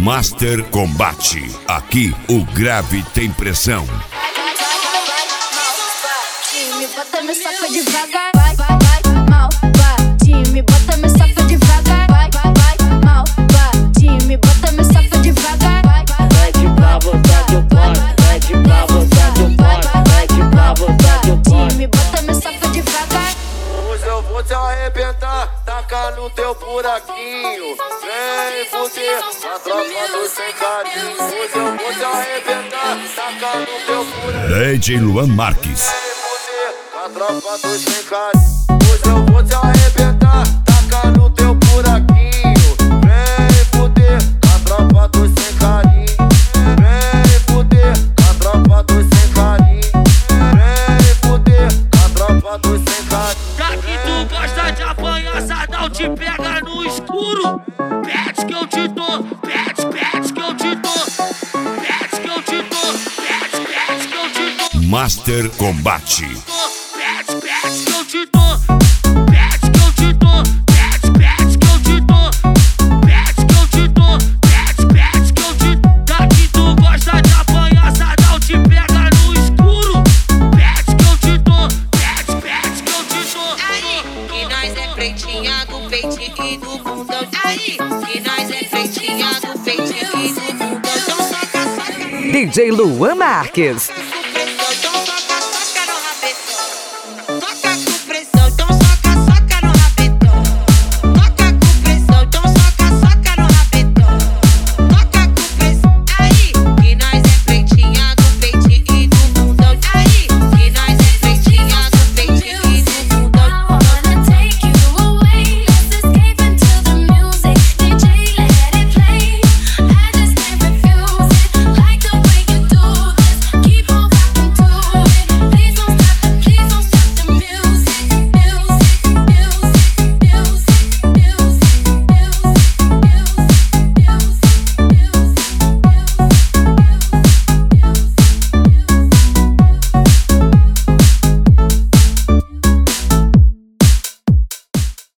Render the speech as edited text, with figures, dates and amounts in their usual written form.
Master Combate. Aqui o grave tem pressão. Me bota, me saca devagar. Vai, vai, vai, mal, bate. Me bota, me saca devagar. Vai, vai, vai, mal, bate. Me bota, me saca devagar. Vai, vai, pede pra vontade o pode, pede pra vontade o pode, pede pra vontade o pode. Me bota, me saca devagar. Hoje eu vou te arrebentar, tacar no teu buraquinho. Vem fuder, a tropa do sem carinho. Hoje eu vou te arrebentar, tacar no teu buraquinho. DJ Luan Marques. A tropa do sem carinho. Hoje eu vou te arrebentar, tacar no teu buraquinho. Vem fuder, a tropa do sem carinho. Vem fuder, a tropa do sem carinho. Vem fuder, a tropa do sem carinho. Já que tu gosta de apanhar, Sadal te pega no escuro. Pede que eu te dou, pede que eu te dou. Pede que eu te dou, pede que eu te dou. Master Combate. Pede que eu te dou, pede que eu te dou, pede que eu te dou, pede que eu te dou, pede que eu te dou. Já que tu gosta de apanhar, Sadal te pega no escuro. Pede que eu te dou, pede que eu te dou. Aí, que nós é pretinha do peitinho e do bundão. Aí, que nós é pretinha do peitinho e do bundão. Então saca, saca. DJ Luan Marques.